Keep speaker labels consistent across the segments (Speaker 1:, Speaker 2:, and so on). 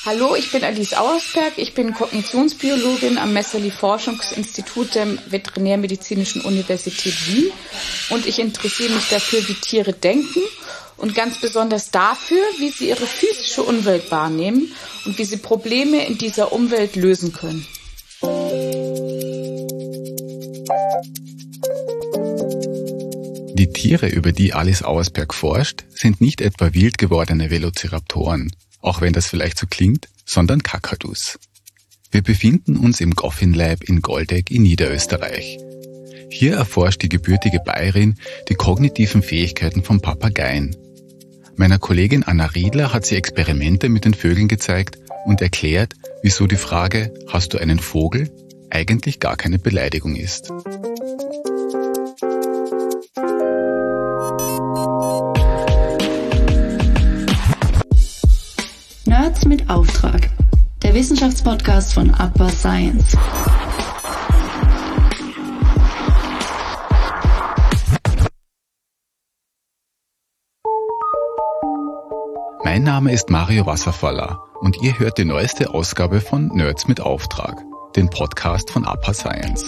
Speaker 1: Hallo, ich bin Alice Auersperg, ich bin Kognitionsbiologin am Messerli-Forschungsinstitut der Veterinärmedizinischen Universität Wien und ich interessiere mich dafür, wie Tiere denken und ganz besonders dafür, wie sie ihre physische Umwelt wahrnehmen und wie sie Probleme in dieser Umwelt lösen können.
Speaker 2: Die Tiere, über die Alice Auersperg forscht, sind nicht etwa wild gewordene Velociraptoren, auch wenn das vielleicht so klingt, sondern Kakadus. Wir befinden uns im Goffin Lab in Goldeck in Niederösterreich. Hier erforscht die gebürtige Bayerin die kognitiven Fähigkeiten von Papageien. Meiner Kollegin Anna Riedler hat sie Experimente mit den Vögeln gezeigt und erklärt, wieso die Frage „Hast du einen Vogel?" eigentlich gar keine Beleidigung ist.
Speaker 3: Nerds mit Auftrag. Der Wissenschaftspodcast von APA Science.
Speaker 2: Mein Name ist Mario Wasserfaller und ihr hört die neueste Ausgabe von Nerds mit Auftrag, den Podcast von APA Science.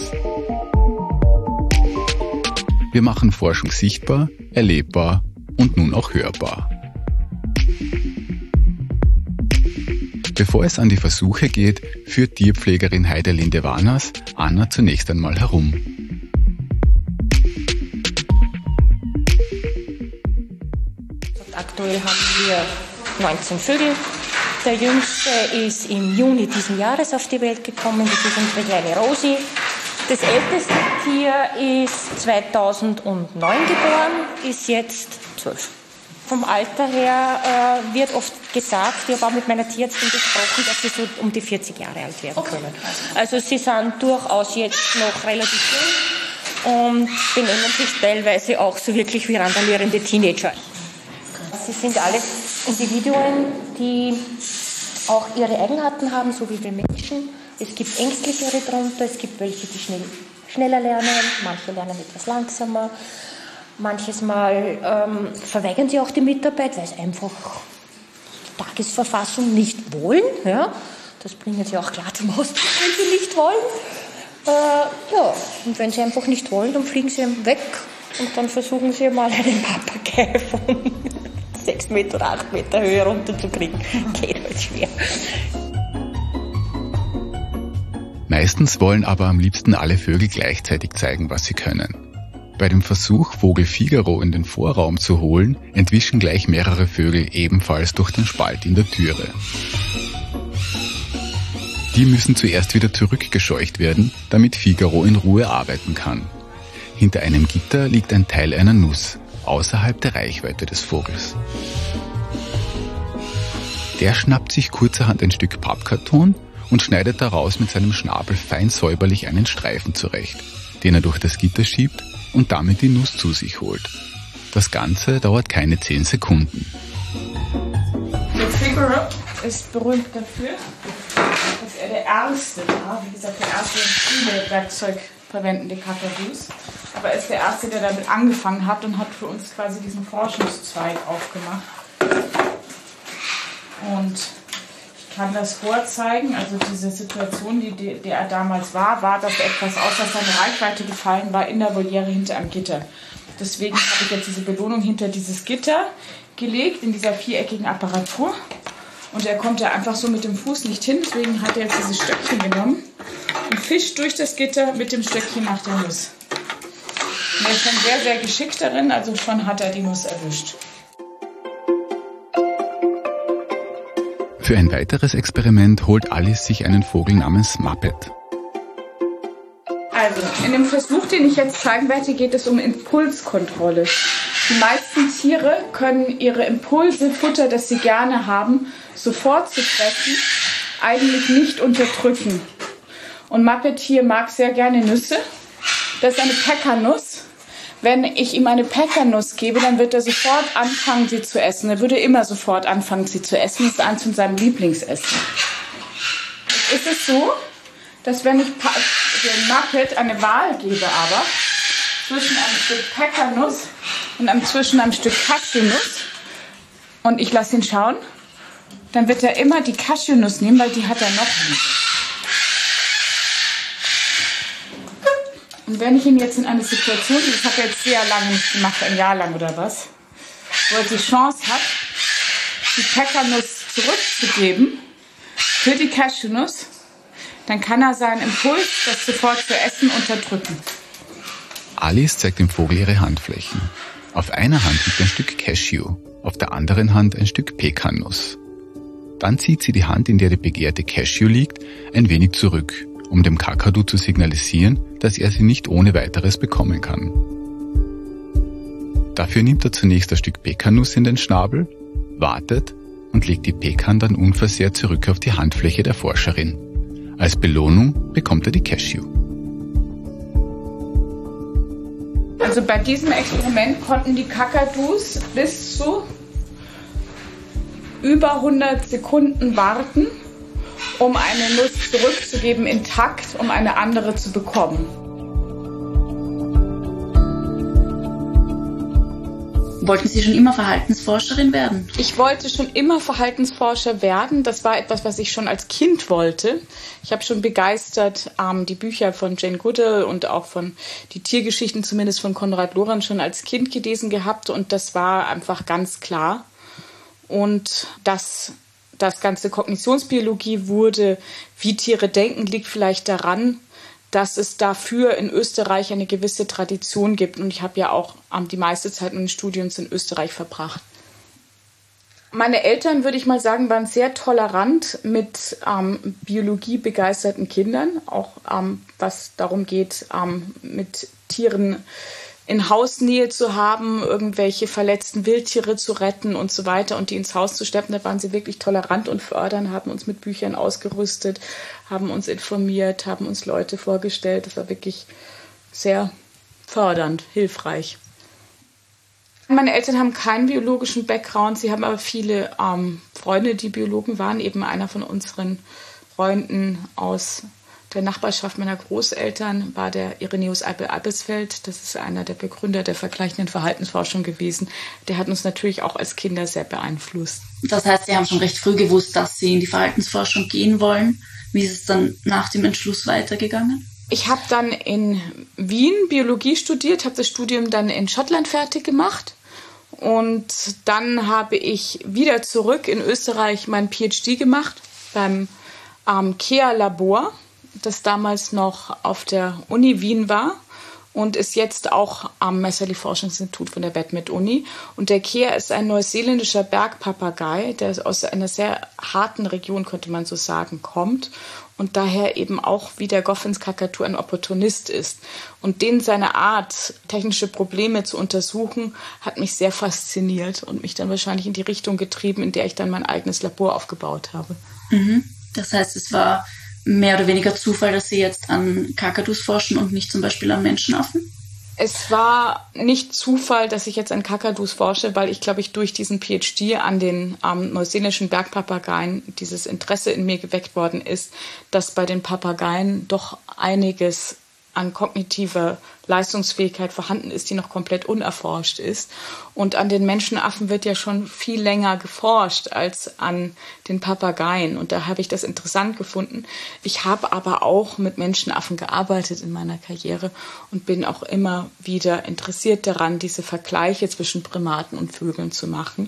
Speaker 2: Wir machen Forschung sichtbar, erlebbar und nun auch hörbar. Bevor es an die Versuche geht, führt Tierpflegerin Heidelinde Warners Anna zunächst einmal herum.
Speaker 4: Aktuell haben wir 19 Vögel. Der jüngste ist im Juni diesen Jahres auf die Welt gekommen. Das ist unsere kleine Rosi. Das älteste Tier ist 2009 geboren, ist jetzt 12. Vom Alter her wird oft gesagt, ich habe auch mit meiner Tierärztin gesprochen, dass sie so um die 40 Jahre alt werden können. Also sie sind durchaus jetzt noch relativ jung und benehmen sich teilweise auch so wirklich wie randalierende Teenager. Sie sind alles Individuen, die auch ihre Eigenarten haben, so wie wir Menschen. Es gibt Ängstlichere drunter, es gibt welche, die schneller lernen, manche lernen etwas langsamer. Manches Mal verweigern sie auch die Mitarbeit, weil sie einfach Tagesverfassung nicht wollen. Ja? Das bringen sie auch klar zum Ausdruck, wenn sie nicht wollen. Und wenn sie einfach nicht wollen, dann fliegen sie weg und dann versuchen sie mal einen Papagei von 6 Meter oder 8 Meter Höhe runterzukriegen. Geht halt schwer.
Speaker 2: Meistens wollen aber am liebsten alle Vögel gleichzeitig zeigen, was sie können. Bei dem Versuch, Vogel Figaro in den Vorraum zu holen, entwischen gleich mehrere Vögel ebenfalls durch den Spalt in der Türe. Die müssen zuerst wieder zurückgescheucht werden, damit Figaro in Ruhe arbeiten kann. Hinter einem Gitter liegt ein Teil einer Nuss, außerhalb der Reichweite des Vogels. Der schnappt sich kurzerhand ein Stück Pappkarton und schneidet daraus mit seinem Schnabel fein säuberlich einen Streifen zurecht, den er durch das Gitter schiebt und damit die Nuss zu sich holt. Das Ganze dauert keine 10 Sekunden.
Speaker 1: Der Figaro ist berühmt dafür, dass er der erste war, wie gesagt, der erste viele werkzeugverwendende Kakadus. Aber er ist der erste, der damit angefangen hat und hat für uns quasi diesen Forschungszweig aufgemacht. Und ich kann das vorzeigen, also diese Situation, die er damals war, dass etwas außer seiner Reichweite gefallen war in der Voliere hinter einem Gitter. Deswegen habe ich jetzt diese Belohnung hinter dieses Gitter gelegt, in dieser viereckigen Apparatur. Und er konnte einfach so mit dem Fuß nicht hin, deswegen hat er jetzt dieses Stöckchen genommen und fischt durch das Gitter mit dem Stöckchen nach der Nuss. Und er ist schon sehr, sehr geschickt darin, also schon hat er die Nuss erwischt.
Speaker 2: Für ein weiteres Experiment holt Alice sich einen Vogel namens Muppet.
Speaker 1: Also, in dem Versuch, den ich jetzt zeigen werde, geht es um Impulskontrolle. Die meisten Tiere können ihre Impulse, Futter, das sie gerne haben, sofort zu fressen, eigentlich nicht unterdrücken. Und Muppet hier mag sehr gerne Nüsse. Das ist eine Peckernuss. Wenn ich ihm eine Peckernuss gebe, dann wird er sofort anfangen, sie zu essen. Er würde immer sofort anfangen, sie zu essen. Das ist eins von seinem Lieblingsessen. Jetzt ist es so, dass wenn ich dem Muppet eine Wahl gebe, aber zwischen einem Stück Peckernuss und zwischen einem Stück Cashew-Nuss und ich lasse ihn schauen, dann wird er immer die Cashewnuss nehmen, weil die hat er noch lieber. Und wenn ich ihn jetzt in eine Situation, das hat er jetzt sehr lange nicht gemacht, ein Jahr lang oder was, wo er die Chance hat, die Peckernuss zurückzugeben für die Cashewnuss, dann kann er seinen Impuls, das sofort zu essen, unterdrücken.
Speaker 2: Alice zeigt dem Vogel ihre Handflächen. Auf einer Hand liegt ein Stück Cashew, auf der anderen Hand ein Stück Pekannuss. Dann zieht sie die Hand, in der die begehrte Cashew liegt, ein wenig zurück, um dem Kakadu zu signalisieren, dass er sie nicht ohne weiteres bekommen kann. Dafür nimmt er zunächst ein Stück Pekannuss in den Schnabel, wartet und legt die Pekan dann unversehrt zurück auf die Handfläche der Forscherin. Als Belohnung bekommt er die Cashew.
Speaker 1: Also bei diesem Experiment konnten die Kakadus bis zu über 100 Sekunden warten, um eine Nuss zurückzugeben intakt, um eine andere zu bekommen.
Speaker 3: Wollten Sie schon immer Verhaltensforscherin werden?
Speaker 1: Ich wollte schon immer Verhaltensforscher werden. Das war etwas, was ich schon als Kind wollte. Ich habe schon begeistert die Bücher von Jane Goodall und auch von die Tiergeschichten, zumindest von Konrad Lorenz, schon als Kind gelesen gehabt. Und das war einfach ganz klar. Und das ganze Kognitionsbiologie wurde, wie Tiere denken, liegt vielleicht daran, dass es dafür in Österreich eine gewisse Tradition gibt. Und ich habe ja auch die meiste Zeit meines Studiums in Österreich verbracht. Meine Eltern, würde ich mal sagen, waren sehr tolerant mit biologiebegeisterten Kindern. Auch was darum geht, mit Tieren in Hausnähe zu haben, irgendwelche verletzten Wildtiere zu retten und so weiter und die ins Haus zu schleppen. Da waren sie wirklich tolerant und fördernd, haben uns mit Büchern ausgerüstet, haben uns informiert, haben uns Leute vorgestellt. Das war wirklich sehr fördernd, hilfreich. Meine Eltern haben keinen biologischen Background. Sie haben aber viele Freunde, die Biologen waren. Eben einer von unseren Freunden aus der Nachbarschaft meiner Großeltern war der Irenäus Eibel-Eibelsfeld. Das ist einer der Begründer der vergleichenden Verhaltensforschung gewesen. Der hat uns natürlich auch als Kinder sehr beeinflusst.
Speaker 3: Das heißt, Sie haben schon recht früh gewusst, dass Sie in die Verhaltensforschung gehen wollen. Wie ist es dann nach dem Entschluss weitergegangen?
Speaker 1: Ich habe dann in Wien Biologie studiert, habe das Studium dann in Schottland fertig gemacht. Und dann habe ich wieder zurück in Österreich meinen PhD gemacht beim KEA-Labor, das damals noch auf der Uni Wien war und ist jetzt auch am Messerli-Forschungsinstitut von der Badmet-Uni. Und der KEA ist ein neuseeländischer Bergpapagei, der aus einer sehr harten Region, könnte man so sagen, kommt und daher eben auch wie der Goffinskakadu ein Opportunist ist. Und den seine Art, technische Probleme zu untersuchen, hat mich sehr fasziniert und mich dann wahrscheinlich in die Richtung getrieben, in der ich dann mein eigenes Labor aufgebaut habe.
Speaker 3: Mhm. Das heißt, es war mehr oder weniger Zufall, dass Sie jetzt an Kakadus forschen und nicht zum Beispiel an Menschenaffen?
Speaker 1: Es war nicht Zufall, dass ich jetzt an Kakadus forsche, weil ich glaube, ich durch diesen PhD an den neuseeländischen Bergpapageien dieses Interesse in mir geweckt worden ist, dass bei den Papageien doch einiges an kognitiver Leistungsfähigkeit vorhanden ist, die noch komplett unerforscht ist. Und an den Menschenaffen wird ja schon viel länger geforscht als an den Papageien. Und da habe ich das interessant gefunden. Ich habe aber auch mit Menschenaffen gearbeitet in meiner Karriere und bin auch immer wieder interessiert daran, diese Vergleiche zwischen Primaten und Vögeln zu machen.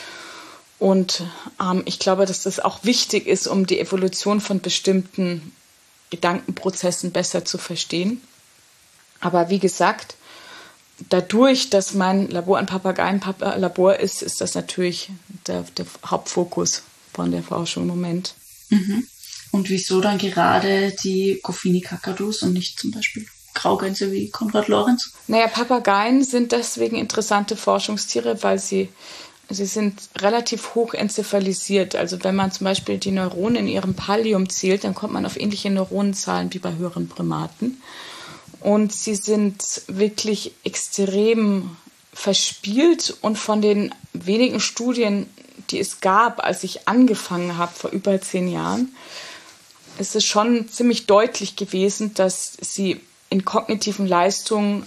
Speaker 1: Und ich glaube, dass das auch wichtig ist, um die Evolution von bestimmten Gedankenprozessen besser zu verstehen. Aber wie gesagt, dadurch, dass mein Labor ein Papageienlabor ist, ist das natürlich der Hauptfokus von der Forschung im Moment.
Speaker 3: Mhm. Und wieso dann gerade die Goffini-Kakadus und nicht zum Beispiel Graugänse wie Konrad Lorenz?
Speaker 1: Naja, Papageien sind deswegen interessante Forschungstiere, weil sie sind relativ hoch enzephalisiert. Also wenn man zum Beispiel die Neuronen in ihrem Pallium zählt, dann kommt man auf ähnliche Neuronenzahlen wie bei höheren Primaten. Und sie sind wirklich extrem verspielt. Und von den wenigen Studien, die es gab, als ich angefangen habe, vor über 10 Jahren, ist es schon ziemlich deutlich gewesen, dass sie in kognitiven Leistungen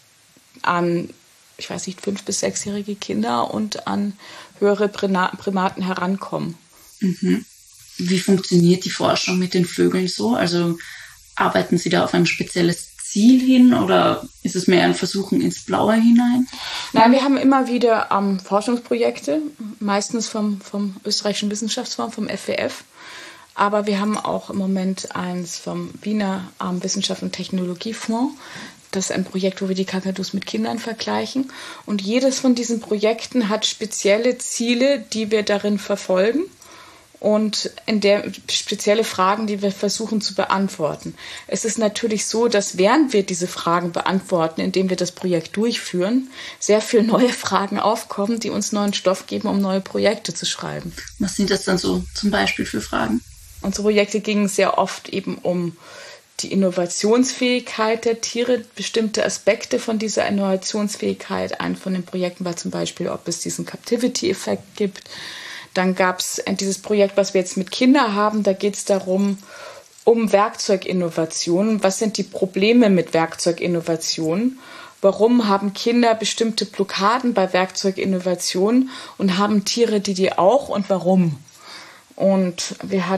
Speaker 1: an 5- bis 6-jährige Kinder und an höhere Primaten herankommen.
Speaker 3: Mhm. Wie funktioniert die Forschung mit den Vögeln so? Also arbeiten Sie da auf ein spezielles Ziel hin oder ist es mehr ein Versuchen ins Blaue hinein?
Speaker 1: Nein, wir haben immer wieder Forschungsprojekte, meistens vom Österreichischen Wissenschaftsfonds, vom FWF. Aber wir haben auch im Moment eins vom Wiener Wissenschaft- und Technologiefonds. Das ist ein Projekt, wo wir die Kakadus mit Kindern vergleichen. Und jedes von diesen Projekten hat spezielle Ziele, die wir darin verfolgen. Und in der spezielle Fragen, die wir versuchen zu beantworten. Es ist natürlich so, dass während wir diese Fragen beantworten, indem wir das Projekt durchführen, sehr viele neue Fragen aufkommen, die uns neuen Stoff geben, um neue Projekte zu schreiben.
Speaker 3: Was sind das dann so zum Beispiel für Fragen?
Speaker 1: Unsere Projekte gingen sehr oft eben um die Innovationsfähigkeit der Tiere, bestimmte Aspekte von dieser Innovationsfähigkeit. Ein von den Projekten war zum Beispiel, ob es diesen Captivity-Effekt gibt. Dann gab es dieses Projekt, was wir jetzt mit Kindern haben, da geht es darum, um Werkzeuginnovationen. Was sind die Probleme mit Werkzeuginnovationen? Warum haben Kinder bestimmte Blockaden bei Werkzeuginnovationen und haben Tiere die auch und warum? Und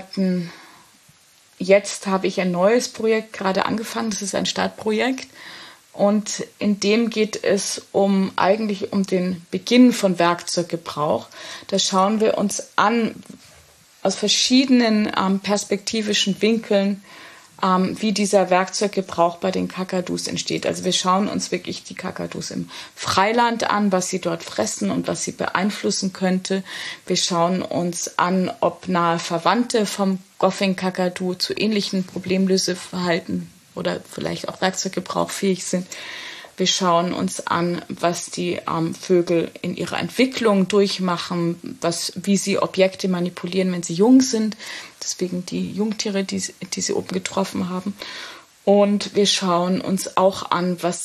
Speaker 1: jetzt habe ich ein neues Projekt gerade angefangen, das ist ein Startprojekt. Und in dem geht es eigentlich um den Beginn von Werkzeuggebrauch. Da schauen wir uns an, aus verschiedenen perspektivischen Winkeln, wie dieser Werkzeuggebrauch bei den Kakadus entsteht. Also wir schauen uns wirklich die Kakadus im Freiland an, was sie dort fressen und was sie beeinflussen könnte. Wir schauen uns an, ob nahe Verwandte vom Goffin-Kakadu zu ähnlichen Problemlöseverhalten oder vielleicht auch Werkzeuggebrauch fähig sind. Wir schauen uns an, was die Vögel in ihrer Entwicklung durchmachen, wie sie Objekte manipulieren, wenn sie jung sind. Deswegen die Jungtiere, die sie oben getroffen haben. Und wir schauen uns auch an, was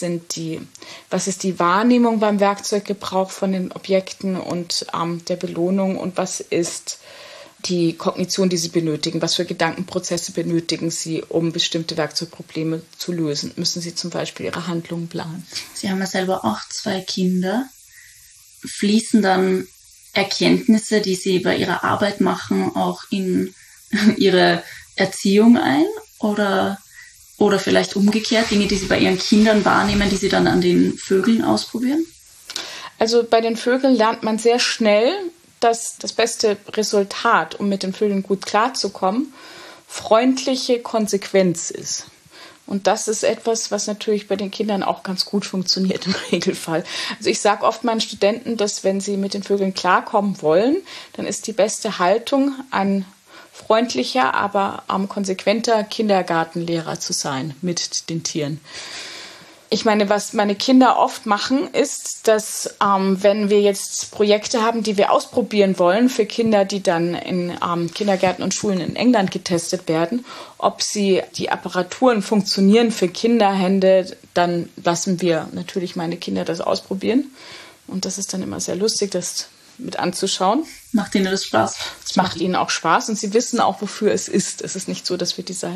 Speaker 1: ist die Wahrnehmung beim Werkzeuggebrauch von den Objekten und der Belohnung und was ist die Kognition, die sie benötigen. Was für Gedankenprozesse benötigen sie, um bestimmte Werkzeugprobleme zu lösen? Müssen sie zum Beispiel ihre Handlungen planen?
Speaker 3: Sie haben ja selber auch 2 Kinder. Fließen dann Erkenntnisse, die Sie bei Ihrer Arbeit machen, auch in Ihre Erziehung ein? Oder vielleicht umgekehrt, Dinge, die Sie bei Ihren Kindern wahrnehmen, die Sie dann an den Vögeln ausprobieren?
Speaker 1: Also bei den Vögeln lernt man sehr schnell, dass das beste Resultat, um mit den Vögeln gut klarzukommen, freundliche Konsequenz ist. Und das ist etwas, was natürlich bei den Kindern auch ganz gut funktioniert im Regelfall. Also ich sage oft meinen Studenten, dass wenn sie mit den Vögeln klarkommen wollen, dann ist die beste Haltung, ein freundlicher, aber konsequenter Kindergartenlehrer zu sein mit den Tieren. Ich meine, was meine Kinder oft machen, ist, dass wenn wir jetzt Projekte haben, die wir ausprobieren wollen für Kinder, die dann in Kindergärten und Schulen in England getestet werden, ob die Apparaturen funktionieren für Kinderhände, dann lassen wir natürlich meine Kinder das ausprobieren. Und das ist dann immer sehr lustig, das mit anzuschauen.
Speaker 3: Macht Ihnen das Spaß?
Speaker 1: Es macht ihnen auch Spaß und sie wissen auch, wofür es ist. Es ist nicht so, dass wir diese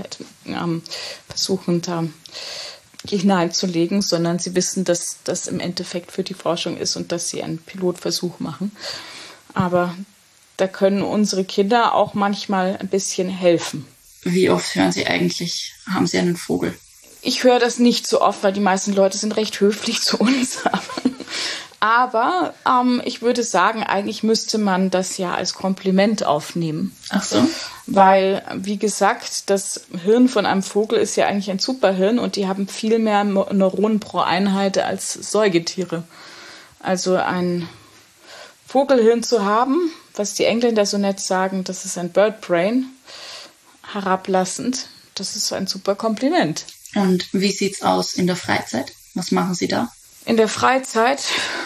Speaker 1: versuchen, da hineinzulegen, sondern sie wissen, dass das im Endeffekt für die Forschung ist und dass sie einen Pilotversuch machen. Aber da können unsere Kinder auch manchmal ein bisschen helfen.
Speaker 3: Wie oft hören Sie eigentlich, haben Sie einen Vogel?
Speaker 1: Ich höre das nicht so oft, weil die meisten Leute sind recht höflich zu uns. Aber ich würde sagen, eigentlich müsste man das ja als Kompliment aufnehmen.
Speaker 3: Ach so.
Speaker 1: Weil, wie gesagt, das Hirn von einem Vogel ist ja eigentlich ein Superhirn und die haben viel mehr Neuronen pro Einheit als Säugetiere. Also ein Vogelhirn zu haben, was die Engländer so nett sagen, das ist ein Bird Brain, herablassend, das ist ein super Kompliment.
Speaker 3: Und wie sieht's aus in der Freizeit? Was machen Sie da?
Speaker 1: In der Freizeit,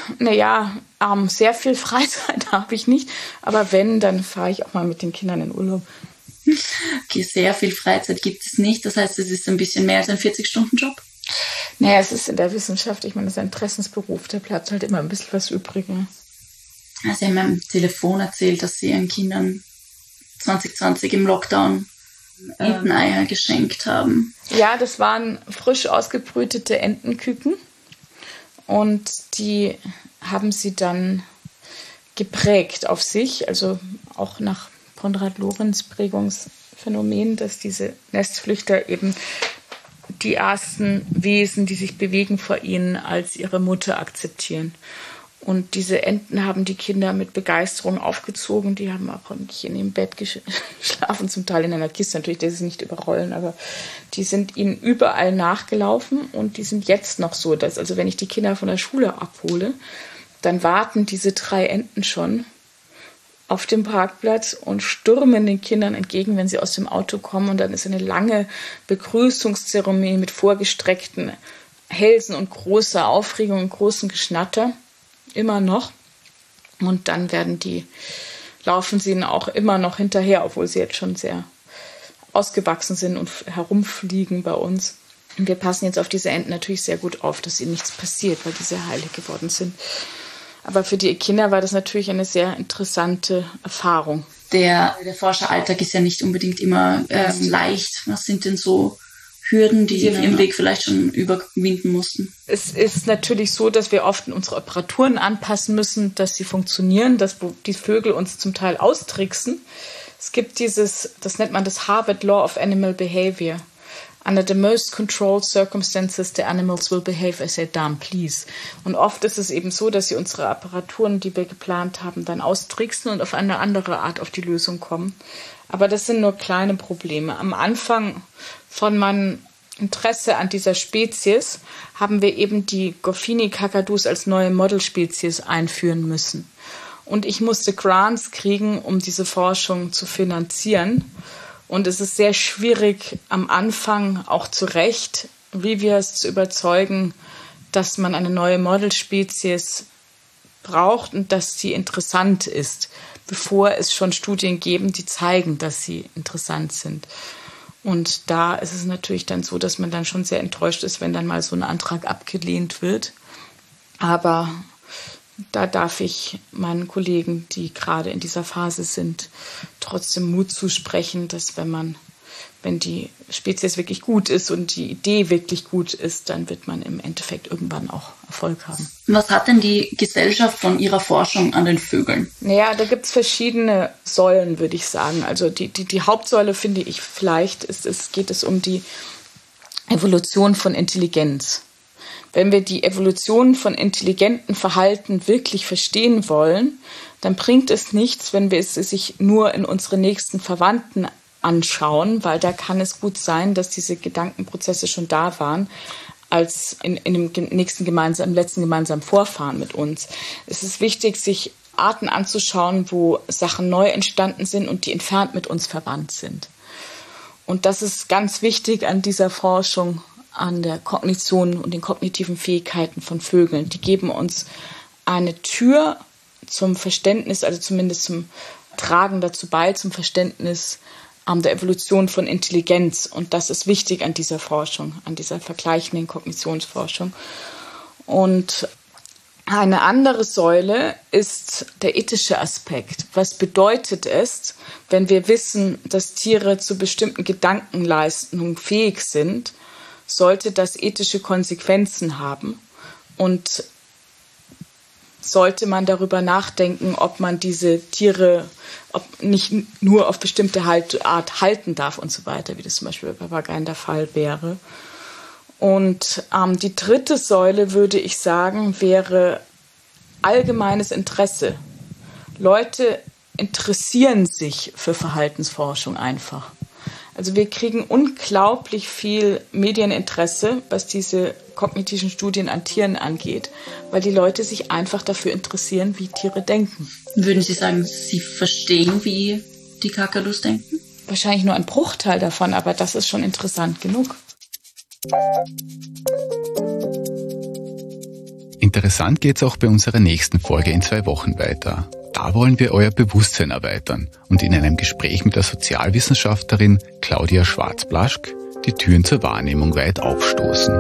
Speaker 1: sehr viel Freizeit habe ich nicht. Aber wenn, dann fahre ich auch mal mit den Kindern in Urlaub.
Speaker 3: Okay, sehr viel Freizeit gibt es nicht. Das heißt, es ist ein bisschen mehr als ein 40-Stunden-Job?
Speaker 1: Naja, es ist in der Wissenschaft, ich meine, das ist ein Interessensberuf. Da bleibt halt immer ein bisschen was übrig. Ne?
Speaker 3: Sie haben am Telefon erzählt, dass Sie Ihren Kindern 2020 im Lockdown Enteneier geschenkt haben.
Speaker 1: Ja, das waren frisch ausgebrütete Entenküken. Und die haben sie dann geprägt auf sich, also auch nach Konrad-Lorenz-Prägungsphänomen, dass diese Nestflüchter eben die ersten Wesen, die sich bewegen vor ihnen, als ihre Mutter akzeptieren. Und diese Enten haben die Kinder mit Begeisterung aufgezogen. Die haben auch nicht in ihrem Bett geschlafen, zum Teil in einer Kiste. Natürlich, das ist nicht überrollen, aber die sind ihnen überall nachgelaufen. Und die sind jetzt noch so, dass, also wenn ich die Kinder von der Schule abhole, dann warten diese 3 Enten schon auf dem Parkplatz und stürmen den Kindern entgegen, wenn sie aus dem Auto kommen. Und dann ist eine lange Begrüßungszeremonie mit vorgestreckten Hälsen und großer Aufregung und großem Geschnatter. Immer noch. Und dann laufen sie ihnen auch immer noch hinterher, obwohl sie jetzt schon sehr ausgewachsen sind und herumfliegen bei uns. Und wir passen jetzt auf diese Enten natürlich sehr gut auf, dass ihnen nichts passiert, weil die sehr heilig geworden sind. Aber für die Kinder war das natürlich eine sehr interessante Erfahrung.
Speaker 3: Der Forscheralltag ist ja nicht unbedingt immer leicht. Was sind denn so Hürden, die Sie auf Ihrem Weg vielleicht schon überwinden mussten?
Speaker 1: Es ist natürlich so, dass wir oft unsere Apparaturen anpassen müssen, dass sie funktionieren, dass die Vögel uns zum Teil austricksen. Es gibt das nennt man das Harvard Law of Animal Behavior. Under the most controlled circumstances, the animals will behave as they damn please. Und oft ist es eben so, dass sie unsere Apparaturen, die wir geplant haben, dann austricksen und auf eine andere Art auf die Lösung kommen. Aber das sind nur kleine Probleme. Am Anfang von meinem Interesse an dieser Spezies haben wir eben die Goffini-Kakadus als neue Modelspezies einführen müssen. Und ich musste Grants kriegen, um diese Forschung zu finanzieren. Und es ist sehr schwierig, am Anfang auch zu Recht Reviewers zu überzeugen, dass man eine neue Modelspezies braucht und dass sie interessant ist, bevor es schon Studien geben, die zeigen, dass sie interessant sind. Und da ist es natürlich dann so, dass man dann schon sehr enttäuscht ist, wenn dann mal so ein Antrag abgelehnt wird. Aber da darf ich meinen Kollegen, die gerade in dieser Phase sind, trotzdem Mut zusprechen, dass wenn die Spezies wirklich gut ist und die Idee wirklich gut ist, dann wird man im Endeffekt irgendwann auch Erfolg haben.
Speaker 3: Was hat denn die Gesellschaft von ihrer Forschung an den Vögeln?
Speaker 1: Naja, da gibt es verschiedene Säulen, würde ich sagen. Also die Hauptsäule, finde ich, vielleicht geht es um die Evolution von Intelligenz. Wenn wir die Evolution von intelligentem Verhalten wirklich verstehen wollen, dann bringt es nichts, wenn wir es sich nur in unsere nächsten Verwandten anschauen, weil da kann es gut sein, dass diese Gedankenprozesse schon da waren, als in dem letzten gemeinsamen Vorfahren mit uns. Es ist wichtig, sich Arten anzuschauen, wo Sachen neu entstanden sind und die entfernt mit uns verwandt sind. Und das ist ganz wichtig an dieser Forschung, an der Kognition und den kognitiven Fähigkeiten von Vögeln. Die geben uns eine Tür zum Verständnis, also zumindest zum Tragen dazu bei, zum Verständnis der Evolution von Intelligenz. Und das ist wichtig an dieser Forschung, an dieser vergleichenden Kognitionsforschung. Und eine andere Säule ist der ethische Aspekt. Was bedeutet es, wenn wir wissen, dass Tiere zu bestimmten Gedankenleistungen fähig sind, sollte das ethische Konsequenzen haben und sollte man darüber nachdenken, ob man diese Tiere nicht nur auf bestimmte Art halten darf und so weiter, wie das zum Beispiel bei Papageien der Fall wäre. Und die dritte Säule, würde ich sagen, wäre allgemeines Interesse. Leute interessieren sich für Verhaltensforschung einfach. Also wir kriegen unglaublich viel Medieninteresse, was diese kognitiven Studien an Tieren angeht, weil die Leute sich einfach dafür interessieren, wie Tiere denken.
Speaker 3: Würden Sie sagen, Sie verstehen, wie die Kakadus denken?
Speaker 1: Wahrscheinlich nur ein Bruchteil davon, aber das ist schon interessant genug.
Speaker 2: Interessant geht's auch bei unserer nächsten Folge in 2 Wochen weiter. Da wollen wir euer Bewusstsein erweitern und in einem Gespräch mit der Sozialwissenschaftlerin Claudia Schwarz-Blaschk die Türen zur Wahrnehmung weit aufstoßen.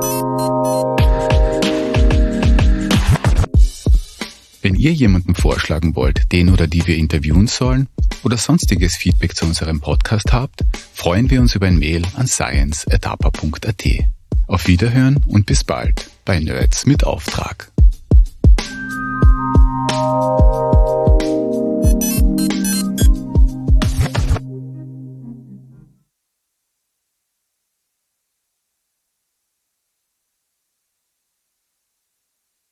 Speaker 2: Wenn ihr jemanden vorschlagen wollt, den oder die wir interviewen sollen oder sonstiges Feedback zu unserem Podcast habt, freuen wir uns über ein Mail an science@apa.at. Auf Wiederhören und bis bald bei Nerds mit Auftrag.